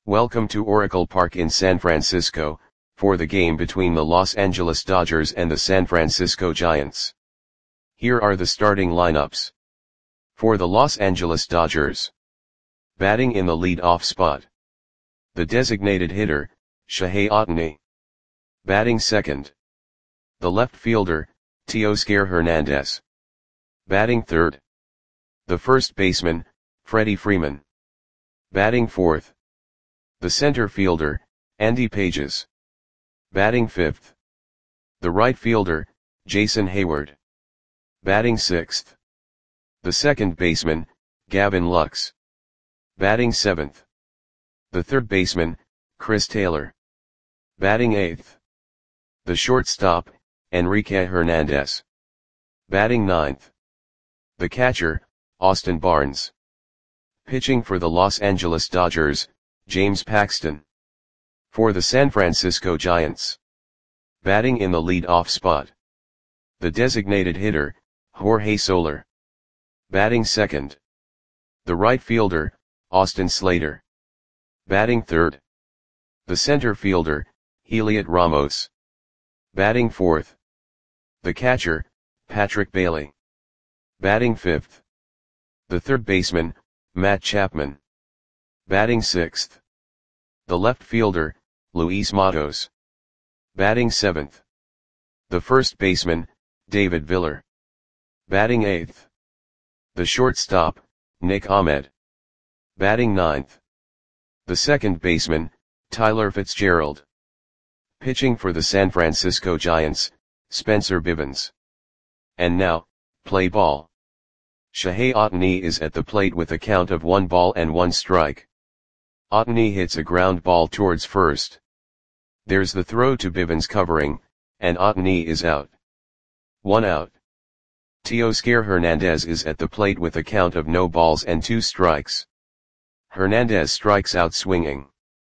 Welcome to Oracle Park in San Francisco, for the game between the Los Angeles Dodgers and the San Francisco Giants. Here are the starting lineups. For the Los Angeles Dodgers. Batting in the lead-off spot. The designated hitter, Shohei Ohtani. Batting second. The left fielder, Teoscar Hernandez. Batting third. The first baseman, Freddie Freeman. Batting fourth. The center fielder, Andy Pages. Batting fifth. The right fielder, Jason Heyward. Batting sixth. The second baseman, Gavin Lux. Batting seventh. The third baseman, Chris Taylor. Batting eighth. The shortstop, Enrique Hernandez. Batting ninth. The catcher, Austin Barnes. Pitching for the Los Angeles Dodgers, James Paxton. For the San Francisco Giants. Batting in the lead-off spot. The designated hitter, Jorge Soler. Batting second. The right fielder, Austin Slater. Batting third. The center fielder, Heliot Ramos. Batting fourth. The catcher, Patrick Bailey. Batting fifth. The third baseman, Matt Chapman. Batting sixth. The left fielder, Luis Matos. Batting seventh. The first baseman, David Viller. Batting eighth. The shortstop, Nick Ahmed. Batting ninth. The second baseman, Tyler Fitzgerald. Pitching for the San Francisco Giants, Spencer Bivens. And now, play ball. Shohei Ohtani is at the plate with a count of 1 strike. Ohtani hits a ground ball towards first. There's the throw to Bivens covering, and Ohtani is out. 1 out. Teoscar Hernandez is at the plate with a count of 2 strikes. Hernandez strikes out swinging.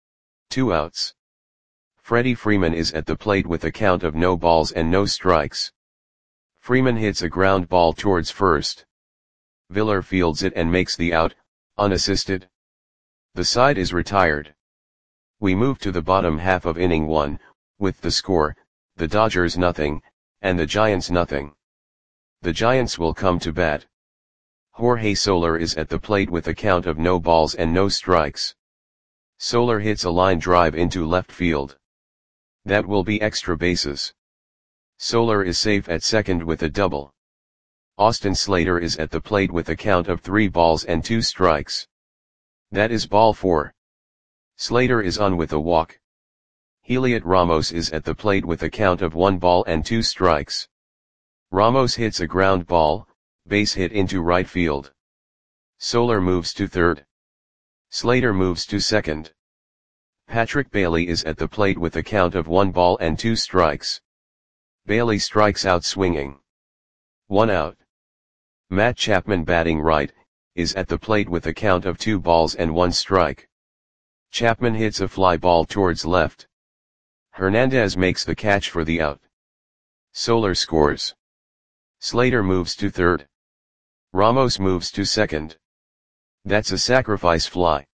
2 outs. Freddie Freeman is at the plate with a count of no strikes. Freeman hits a ground ball towards first. Viller fields it and makes the out, unassisted. The side is retired. We move to the bottom half of inning 1, with the score, the Dodgers nothing, and the Giants nothing. The Giants will come to bat. Jorge Soler is at the plate with a count of no strikes. Soler hits a line drive into left field. That will be extra bases. Soler is safe at second with a double. Austin Slater is at the plate with a count of 3 strikes. That is ball 4. Slater is on with a walk. Heliot Ramos is at the plate with a count of 1 strikes. Ramos hits a ground ball, base hit into right field. Soler moves to third. Slater moves to second. Patrick Bailey is at the plate with a count of 1 strikes. Bailey strikes out swinging. 1 out. Matt Chapman batting right, is at the plate with a count of 2 strike. Chapman hits a fly ball towards left. Hernandez makes the catch for the out. Soler scores. Slater moves to third. Ramos moves to second. That's a sacrifice fly.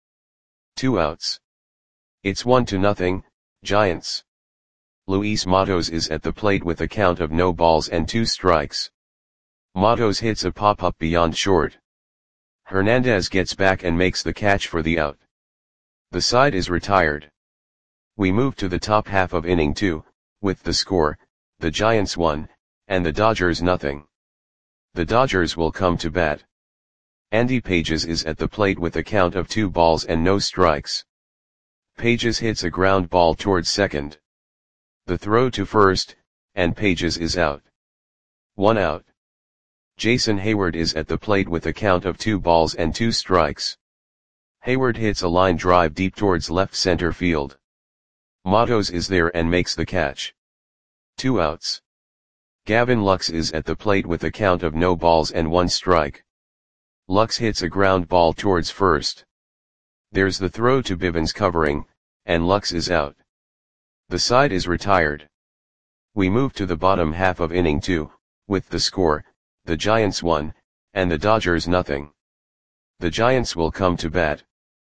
2 outs. It's 1-0, Giants. Luis Matos is at the plate with a count of 2 strikes. Matos hits a pop-up beyond short. Hernandez gets back and makes the catch for the out. The side is retired. We move to the top half of inning 2, with the score, the Giants 1, and the Dodgers nothing. The Dodgers will come to bat. Andy Pages is at the plate with a count of 2 strikes. Pages hits a ground ball towards second. The throw to first, and Pages is out. 1 out. Jason Heyward is at the plate with a count of 2 strikes. Heyward hits a line drive deep towards left center field. Matos is there and makes the catch. 2 outs. Gavin Lux is at the plate with a count of 1 strike. Lux hits a ground ball towards first. There's the throw to Bivens covering, and Lux is out. The side is retired. We move to the bottom half of inning 2, with the score, the Giants 1, and the Dodgers nothing. The Giants will come to bat.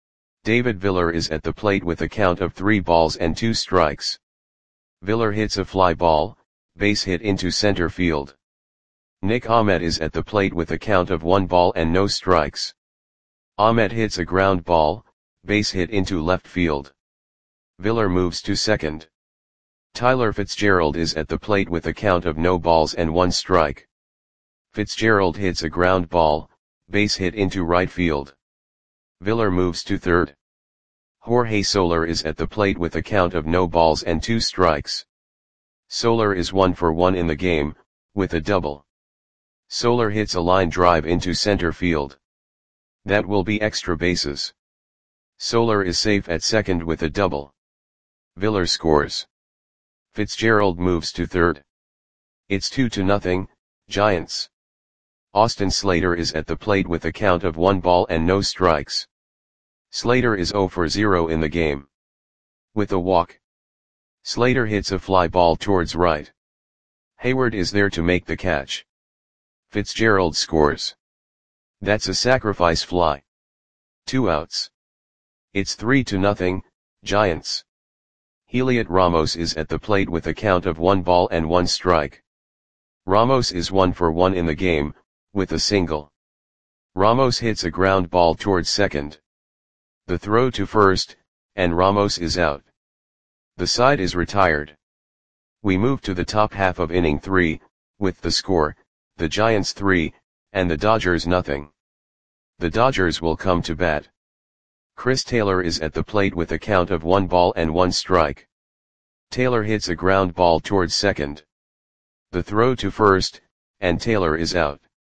David Viller is at the plate with a count of 3 balls and 2 strikes. Viller hits a fly ball, base hit into center field. Nick Ahmed is at the plate with a count of 1 ball and no strikes. Ahmed hits a ground ball, base hit into left field. Viller moves to second. Tyler Fitzgerald is at the plate with a count of no balls and 1 strike. Fitzgerald hits a ground ball, base hit into right field. Viller moves to third. Jorge Soler is at the plate with a count of no balls and 2 strikes. Soler is 1 for 1 in the game, with a double. Soler hits a line drive into center field. That will be extra bases. Soler is safe at second with a double. Viller scores. Fitzgerald moves to third. It's 2-0, Giants. Austin Slater is at the plate with a count of 1 ball and no strikes. Slater is 0 for 0 in the game. With a walk. Slater hits a fly ball towards right. Hayward is there to make the catch. Fitzgerald scores. That's a sacrifice fly. 2 outs. It's 3-0, Giants. Heliot Ramos is at the plate with a count of 1 ball and 1 strike. Ramos is 1 for 1 in the game, with a single. Ramos hits a ground ball towards second. The throw to first, and Ramos is out. The side is retired. We move to the top half of inning 3, with the score, the Giants 3, and the Dodgers nothing. The Dodgers will come to bat. Chris Taylor is at the plate with a count of 1 ball and 1 strike. Taylor hits a ground ball towards second. The throw to first, and Taylor is out.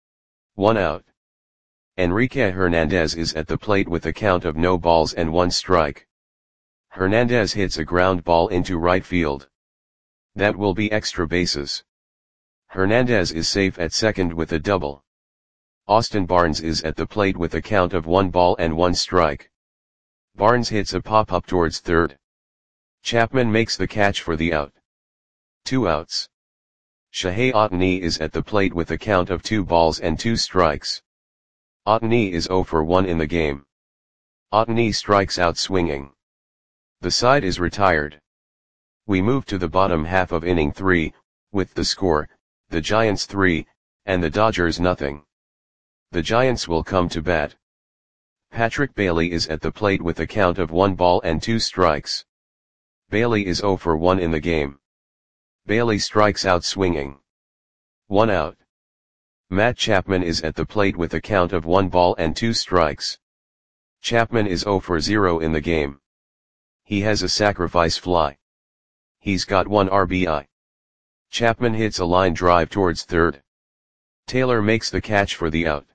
1 out. Enrique Hernandez is at the plate with a count of no balls and 1 strike. Hernandez hits a ground ball into right field. That will be extra bases. Hernandez is safe at second with a double. Austin Barnes is at the plate with a count of 1 ball and 1 strike. Barnes hits a pop-up towards third. Chapman makes the catch for the out. 2 outs. Shohei Ohtani is at the plate with a count of 2 balls and 2 strikes. Ohtani is 0 for 1 in the game. Ohtani strikes out swinging. The side is retired. We move to the bottom half of inning 3, with the score, the Giants 3, and the Dodgers nothing. The Giants will come to bat. Patrick Bailey is at the plate with a count of 1 ball and 2 strikes. Bailey is 0 for 1 in the game. Bailey strikes out swinging. 1 out. Matt Chapman is at the plate with a count of 1 ball and 2 strikes. Chapman is 0 for 0 in the game. He has a sacrifice fly. He's got 1 RBI. Chapman hits a line drive towards third. Taylor makes the catch for the out.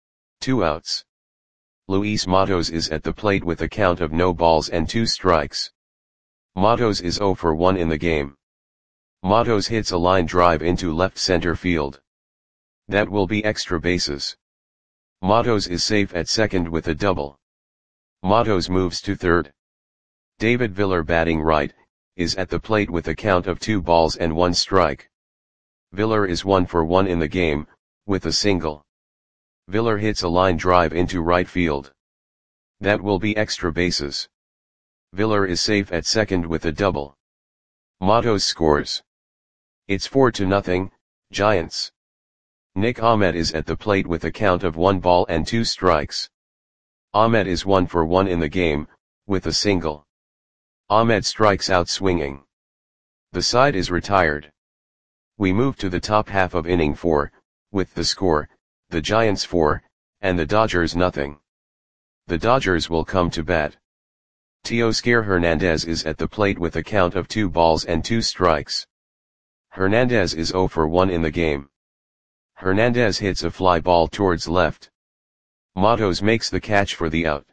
2 outs. Luis Matos is at the plate with a count of no balls and 2 strikes. Matos is 0 for 1 in the game. Matos hits a line drive into left center field. That will be extra bases. Matos is safe at second with a double. Matos moves to third. David Viller batting right, is at the plate with a count of 2 balls and 1 strike. Viller is 1 for 1 in the game, with a single. Viller hits a line drive into right field. That will be extra bases. Viller is safe at second with a double. Matos scores. It's 4-0, Giants. Nick Ahmed is at the plate with a count of 1 ball and 2 strikes. Ahmed is 1 for 1 in the game, with a single. Ahmed strikes out swinging. The side is retired. We move to the top half of inning 4, with the score, the Giants 4, and the Dodgers nothing. The Dodgers will come to bat. Teoscar Hernandez is at the plate with a count of 2 balls and 2 strikes. Hernandez is 0 for 1 in the game. Hernandez hits a fly ball towards left. Matos makes the catch for the out.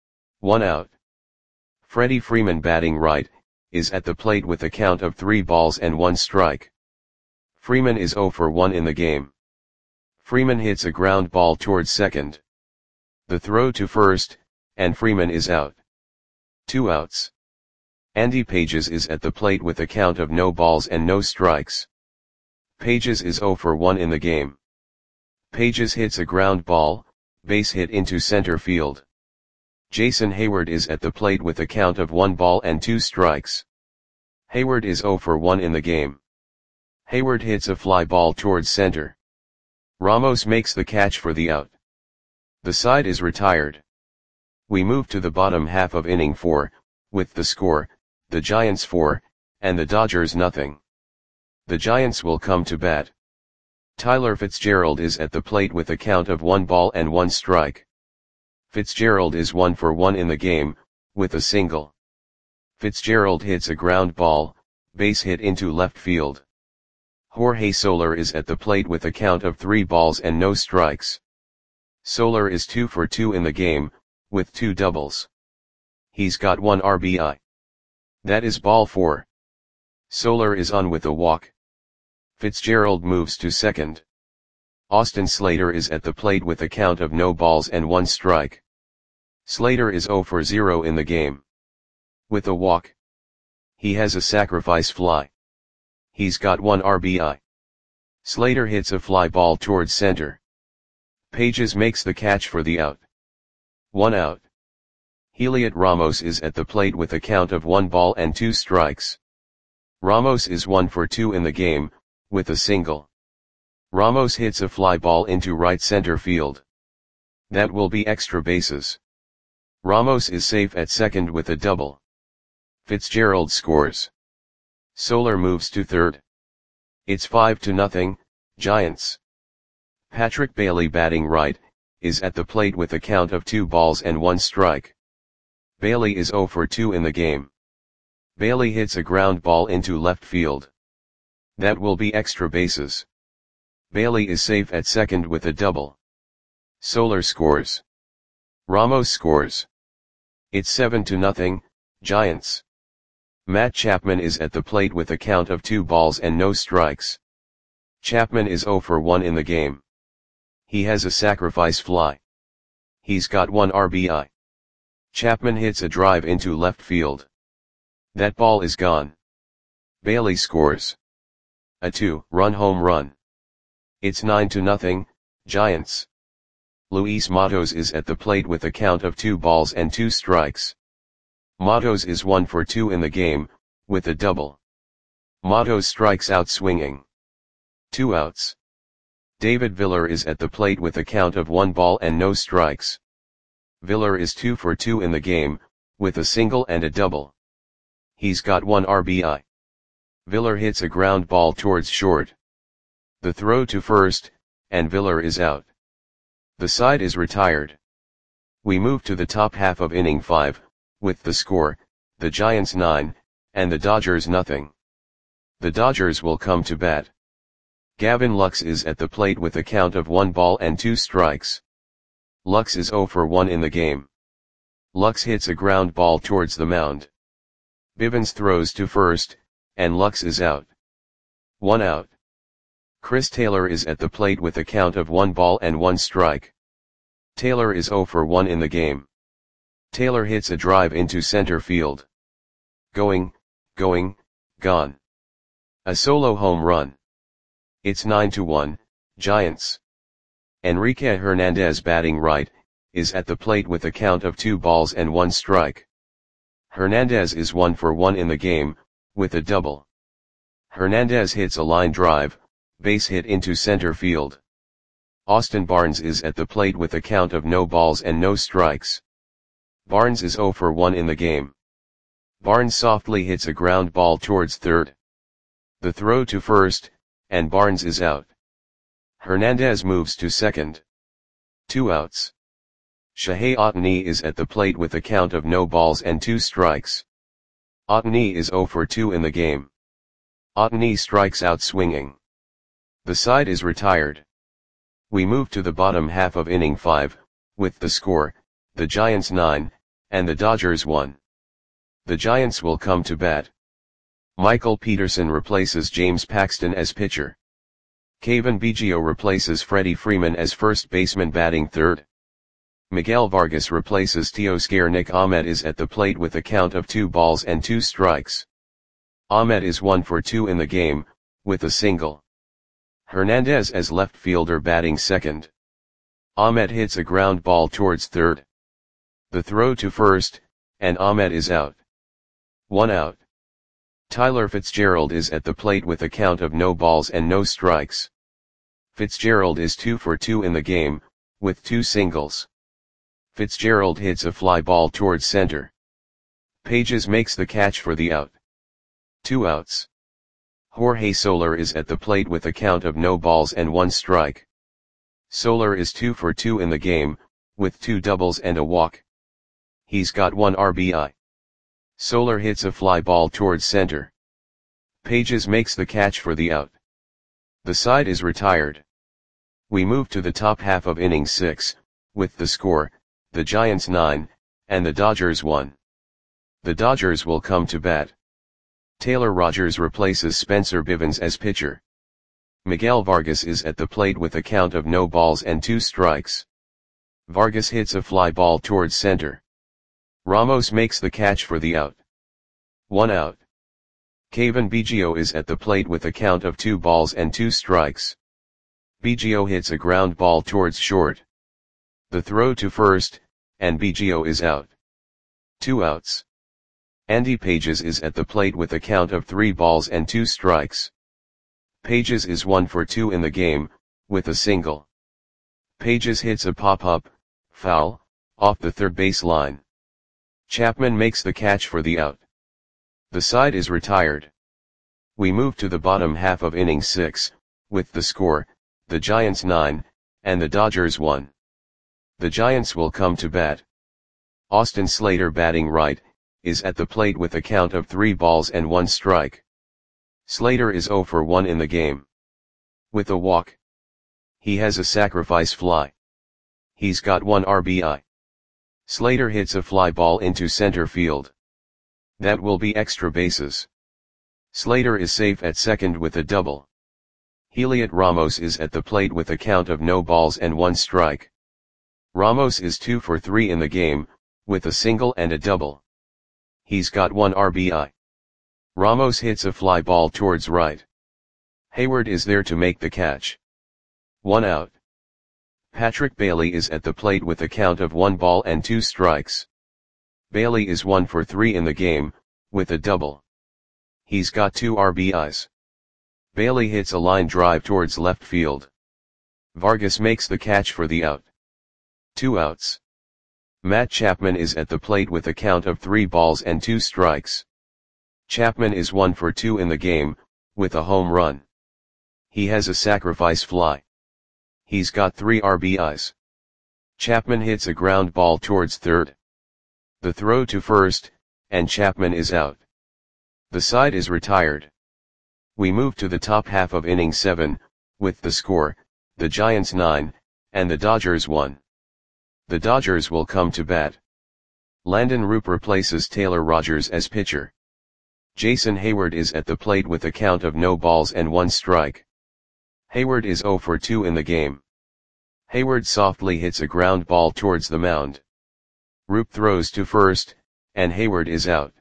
1 out. Freddie Freeman batting right, is at the plate with a count of 3 balls and 1 strike. Freeman is 0 for 1 in the game. Freeman hits a ground ball towards second. The throw to first, and Freeman is out. 2 outs. Andy Pages is at the plate with a count of no balls and no strikes. Pages is 0 for 1 in the game. Pages hits a ground ball, base hit into center field. Jason Heyward is at the plate with a count of 1 ball and 2 strikes. Heyward is 0 for 1 in the game. Heyward hits a fly ball towards center. Ramos makes the catch for the out. The side is retired. We move to the bottom half of inning 4, with the score, the Giants 4, and the Dodgers nothing. The Giants will come to bat. Tyler Fitzgerald is at the plate with a count of 1 ball and 1 strike. Fitzgerald is 1 for 1 in the game, with a single. Fitzgerald hits a ground ball, base hit into left field. Jorge Soler is at the plate with a count of 3 balls and no strikes. Soler is 2 for 2 in the game, with 2 doubles. He's got 1 RBI. That is ball 4. Soler is on with a walk. Fitzgerald moves to second. Austin Slater is at the plate with a count of no balls and 1 strike. Slater is 0 for 0 in the game. With a walk. He has a sacrifice fly. He's got 1 RBI. Slater hits a fly ball towards center. Pages makes the catch for the out. 1 out. Heliot Ramos is at the plate with a count of 1 ball and 2 strikes. Ramos is 1 for 2 in the game, with a single. Ramos hits a fly ball into right center field. That will be extra bases. Ramos is safe at second with a double. Fitzgerald scores. Soler moves to third. It's 5-0, Giants. Patrick Bailey, batting right, is at the plate with a count of 2 balls and 1 strike. Bailey is 0 for 2 in the game. Bailey hits a ground ball into left field. That will be extra bases. Bailey is safe at second with a double. Soler scores. Ramos scores. It's 7-0, Giants. Matt Chapman is at the plate with a count of 2 balls and no strikes. Chapman is 0 for 1 in the game. He has a sacrifice fly. He's got 1 RBI. Chapman hits a drive into left field. That ball is gone. Bailey scores. A 2-run home run. It's 9-0, Giants. Luis Matos is at the plate with a count of 2 balls and 2 strikes. Matos is 1 for 2 in the game, with a double. Matos strikes out swinging. 2 outs. David Villar is at the plate with a count of 1 ball and no strikes. Villar is 2 for 2 in the game, with a single and a double. He's got 1 RBI. Villar hits a ground ball towards short. The throw to first, and Villar is out. The side is retired. We move to the top half of inning 5, with the score, the Giants 9, and the Dodgers nothing. The Dodgers will come to bat. Gavin Lux is at the plate with a count of 1 ball and 2 strikes. Lux is 0 for 1 in the game. Lux hits a ground ball towards the mound. Bivens throws to first, and Lux is out. 1 out. Chris Taylor is at the plate with a count of 1 ball and 1 strike. Taylor is 0 for 1 in the game. Taylor hits a drive into center field. Going, gone. A solo home run. It's 9-1, Giants. Enrique Hernandez, batting right, is at the plate with a count of 2 balls and 1 strike. Hernandez is 1 for 1 in the game, with a double. Hernandez hits a line drive, base hit into center field. Austin Barnes is at the plate with a count of no balls and no strikes. Barnes is 0 for 1 in the game. Barnes softly hits a ground ball towards third. The throw to first, and Barnes is out. Hernandez moves to second. 2 outs. Shohei Ohtani is at the plate with a count of no balls and 2 strikes. Ohtani is 0 for 2 in the game. Ohtani strikes out swinging. The side is retired. We move to the bottom half of inning 5, with the score, the Giants 9, and the Dodgers 1. The Giants will come to bat. Michael Peterson replaces James Paxton as pitcher. Cavan Biggio replaces Freddie Freeman as first baseman, batting third. Miguel Vargas replaces Teoscar. Nick Ahmed is at the plate with a count of 2 balls and 2 strikes. Ahmed is 1 for 2 in the game, with a single. Hernandez as left fielder, batting second. Ahmed hits a ground ball towards third. The throw to first, and Ahmed is out. 1 out. Tyler Fitzgerald is at the plate with a count of no balls and no strikes. Fitzgerald is 2 for 2 in the game, with 2 singles. Fitzgerald hits a fly ball towards center. Pages makes the catch for the out. 2 outs. Jorge Soler is at the plate with a count of no balls and 1 strike. Soler is 2 for 2 in the game, with 2 doubles and a walk. He's got 1 RBI. Soler hits a fly ball towards center. Pages makes the catch for the out. The side is retired. We move to the top half of inning 6, with the score, the Giants 9, and the Dodgers 1. The Dodgers will come to bat. Taylor Rogers replaces Spencer Bivens as pitcher. Miguel Vargas is at the plate with a count of no balls and 2 strikes. Vargas hits a fly ball towards center. Ramos makes the catch for the out. 1 out. Kevin Biggio is at the plate with a count of 2 balls and 2 strikes. Biggio hits a ground ball towards short. The throw to first, and Biggio is out. 2 outs. Andy Pages is at the plate with a count of 3 balls and 2 strikes. Pages is 1 for 2 in the game, with a single. Pages hits a pop-up, foul, off the third base line. Chapman makes the catch for the out. The side is retired. We move to the bottom half of inning 6, with the score, the Giants 9, and the Dodgers 1. The Giants will come to bat. Austin Slater, batting right, is at the plate with a count of 3 balls and 1 strike. Slater is 0 for 1 in the game. With a walk. He has a sacrifice fly. He's got 1 RBI. Slater hits a fly ball into center field. That will be extra bases. Slater is safe at second with a double. Heliot Ramos is at the plate with a count of no balls and 1 strike. Ramos is 2 for 3 in the game, with a single and a double. He's got 1 RBI. Ramos hits a fly ball towards right. Hayward is there to make the catch. 1 out. Patrick Bailey is at the plate with a count of 1 ball and 2 strikes. Bailey is 1 for 3 in the game, with a double. He's got 2 RBIs. Bailey hits a line drive towards left field. Vargas makes the catch for the out. 2 outs. Matt Chapman is at the plate with a count of 3 balls and 2 strikes. Chapman is 1 for 2 in the game, with a home run. He has a sacrifice fly. He's got 3 RBIs. Chapman hits a ground ball towards third. The throw to first, and Chapman is out. The side is retired. We move to the top half of inning 7, with the score, the Giants 9, and the Dodgers 1. The Dodgers will come to bat. Landon Roop replaces Taylor Rogers as pitcher. Jason Hayward is at the plate with a count of no balls and 1 strike. Hayward is 0 for 2 in the game. Hayward softly hits a ground ball towards the mound. Roop throws to first, and Hayward is out.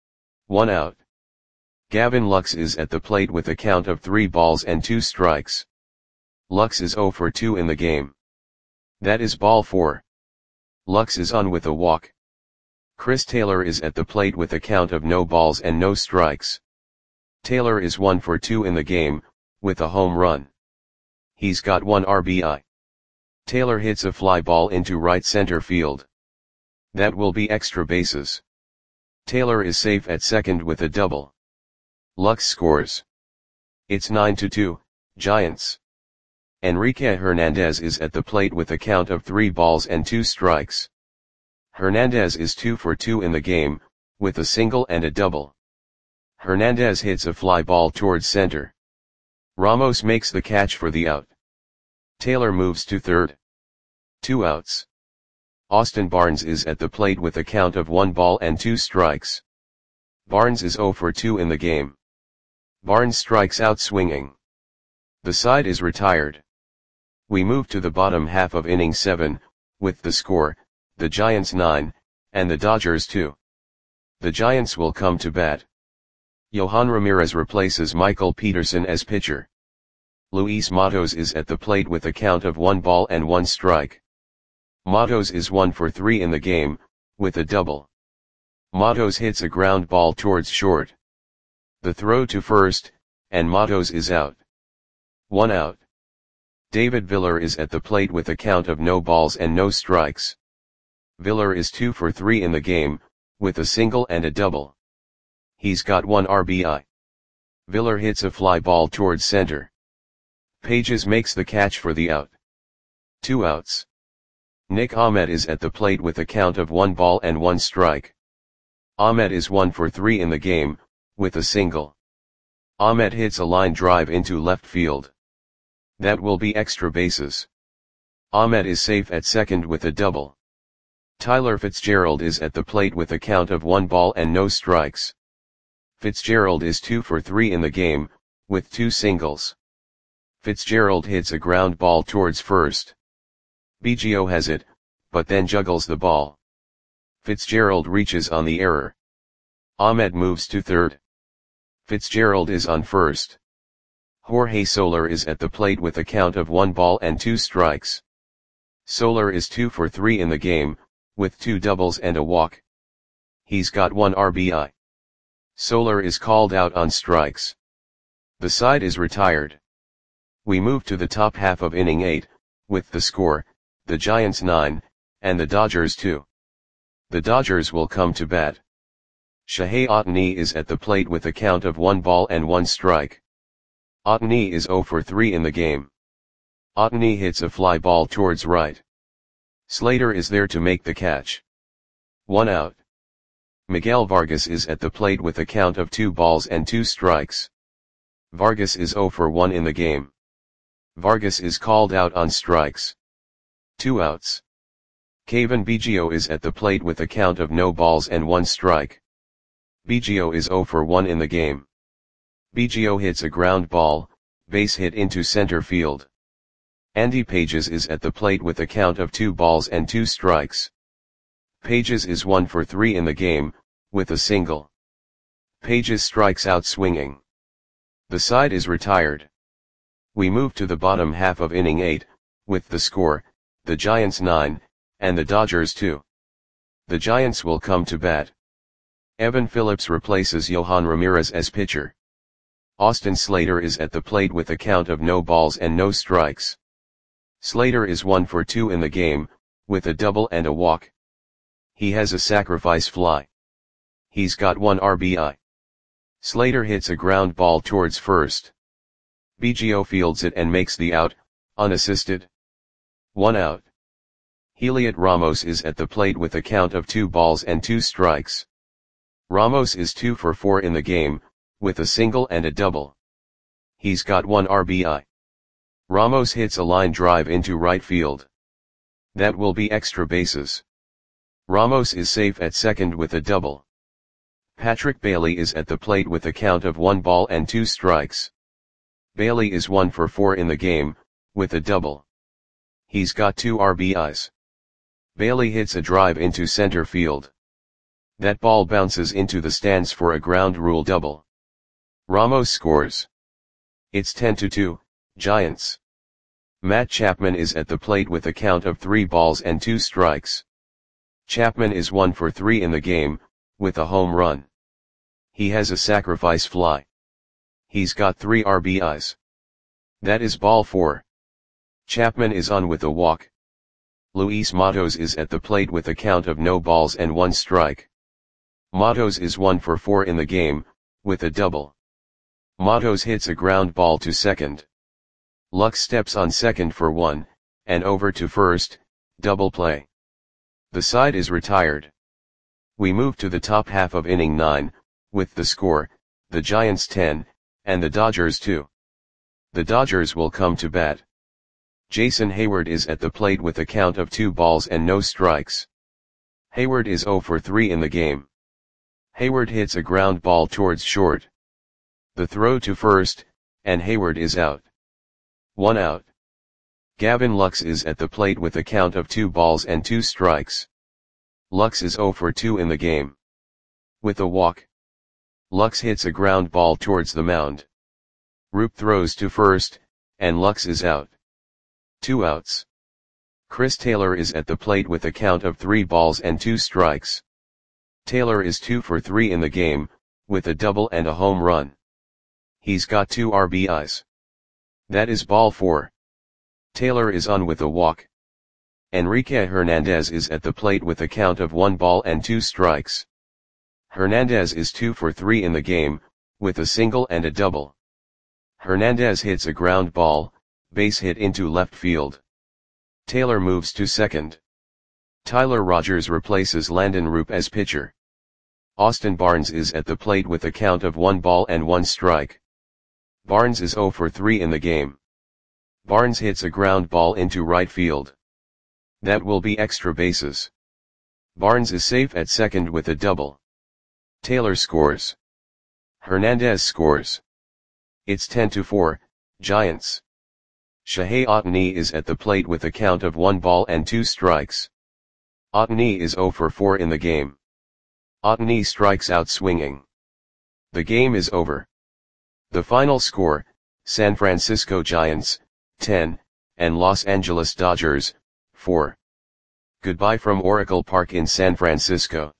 1 out. Gavin Lux is at the plate with a count of 3 balls and 2 strikes. Lux is 0 for 2 in the game. That is ball 4. Lux is on with a walk. Chris Taylor is at the plate with a count of no balls and no strikes. Taylor is 1 for 2 in the game, with a home run. He's got 1 RBI. Taylor hits a fly ball into right center field. That will be extra bases. Taylor is safe at second with a double. Lux scores. It's 9-2, Giants. Enrique Hernandez is at the plate with a count of 3 balls and 2 strikes. Hernandez is 2 for 2 in the game, with a single and a double. Hernandez hits a fly ball towards center. Ramos makes the catch for the out. Taylor moves to third. 2 outs. Austin Barnes is at the plate with a count of 1 ball and 2 strikes. Barnes is 0 for 2 in the game. Barnes strikes out swinging. The side is retired. We move to the bottom half of inning 7, with the score, the Giants 9, and the Dodgers 2. The Giants will come to bat. Johan Ramirez replaces Michael Peterson as pitcher. Luis Matos is at the plate with a count of 1 ball and 1 strike. Matos is 1 for 3 in the game, with a double. Matos hits a ground ball towards short. The throw to first, and Matos is out. 1 out. David Viller is at the plate with a count of no balls and no strikes. Viller is 2 for 3 in the game, with a single and a double. He's got 1 RBI. Viller hits a fly ball towards center. Pages makes the catch for the out. 2 outs. Nick Ahmed is at the plate with a count of 1 ball and 1 strike. Ahmed is 1 for 3 in the game, with a single. Ahmed hits a line drive into left field. That will be extra bases. Ahmed is safe at second with a double. Tyler Fitzgerald is at the plate with a count of 1 ball and no strikes. Fitzgerald is 2 for 3 in the game, with 2 singles. Fitzgerald hits a ground ball towards first. Biggio has it, but then juggles the ball. Fitzgerald reaches on the error. Ahmed moves to third. Fitzgerald is on first. Jorge Soler is at the plate with a count of 1 ball and 2 strikes. Soler is 2 for 3 in the game, with 2 doubles and a walk. He's got 1 RBI. Soler is called out on strikes. The side is retired. We move to the top half of inning 8, with the score, the Giants 9, and the Dodgers 2. The Dodgers will come to bat. Shohei Ohtani is at the plate with a count of 1 ball and 1 strike. Ohtani is 0 for 3 in the game. Ohtani hits a fly ball towards right. Slater is there to make the catch. 1 out. Miguel Vargas is at the plate with a count of 2 balls and 2 strikes. Vargas is 0 for 1 in the game. Vargas is called out on strikes. 2 outs. Cavan Biggio is at the plate with a count of no balls and 1 strike. Biggio is 0 for 1 in the game. Biggio hits a ground ball, base hit into center field. Andy Pages is at the plate with a count of 2 balls and 2 strikes. Pages is 1 for 3 in the game, with a single. Pages strikes out swinging. The side is retired. We move to the bottom half of inning 8, with the score, the Giants 9, and the Dodgers 2. The Giants will come to bat. Evan Phillips replaces Yohan Ramirez as pitcher. Austin Slater is at the plate with a count of no balls and no strikes. Slater is 1 for 2 in the game, with a double and a walk. He has a sacrifice fly. He's got 1 RBI. Slater hits a ground ball towards first. Biggio fields it and makes the out, unassisted. 1 out. Heliot Ramos is at the plate with a count of 2 balls and 2 strikes. Ramos is 2 for 4 in the game, with a single and a double. He's got 1 RBI. Ramos hits a line drive into right field. That will be extra bases. Ramos is safe at second with a double. Patrick Bailey is at the plate with a count of 1 ball and 2 strikes. Bailey is 1 for 4 in the game, with a double. He's got 2 RBIs. Bailey hits a drive into center field. That ball bounces into the stands for a ground rule double. Ramos scores. It's 10-2, Giants. Matt Chapman is at the plate with a count of 3 balls and 2 strikes. Chapman is 1 for 3 in the game, with a home run. He has a sacrifice fly. He's got 3 RBIs. That is ball 4. Chapman is on with a walk. Luis Matos is at the plate with a count of no balls and 1 strike. Matos is 1 for 4 in the game, with a double. Matos hits a ground ball to second. Lux steps on second for 1, and over to first, double play. The side is retired. We move to the top half of inning 9, with the score, the Giants 10, and the Dodgers 2. The Dodgers will come to bat. Jason Hayward is at the plate with a count of 2 balls and no strikes. Hayward is 0 for 3 in the game. Hayward hits a ground ball towards short. The throw to first, and Hayward is out. 1 out. Gavin Lux is at the plate with a count of 2 balls and 2 strikes. Lux is 0 for 2 in the game. With a walk. Lux hits a ground ball towards the mound. Roop throws to first, and Lux is out. 2 outs. Chris Taylor is at the plate with a count of 3 balls and 2 strikes. Taylor is 2 for 3 in the game, with a double and a home run. He's got 2 RBIs. That is ball 4. Taylor is on with a walk. Enrique Hernandez is at the plate with a count of 1 ball and 2 strikes. Hernandez is 2 for 3 in the game, with a single and a double. Hernandez hits a ground ball, base hit into left field. Taylor moves to second. Tyler Rogers replaces Landon Roop as pitcher. Austin Barnes is at the plate with a count of 1 ball and 1 strike. Barnes is 0 for 3 in the game. Barnes hits a ground ball into right field. That will be extra bases. Barnes is safe at second with a double. Taylor scores. Hernandez scores. It's 10-4, Giants. Shohei Ohtani is at the plate with a count of 1 ball and 2 strikes. Ohtani is 0 for 4 in the game. Ohtani strikes out swinging. The game is over. The final score, San Francisco Giants, 10, and Los Angeles Dodgers, 4. Goodbye from Oracle Park in San Francisco.